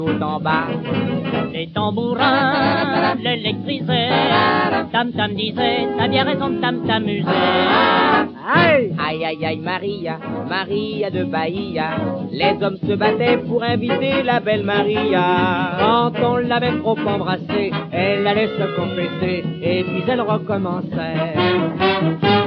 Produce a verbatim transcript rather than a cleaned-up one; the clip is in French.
tout en bas. Les tambourins l'électrisaient, Tam Tam disait, t'as bien raison de Tam t'amuser. Aïe, aïe, aïe, aïe, Maria, Maria de Bahia. Les hommes se battaient pour inviter la belle Maria. Quand on l'avait trop embrassée, elle allait se confesser, et puis elle recommençait.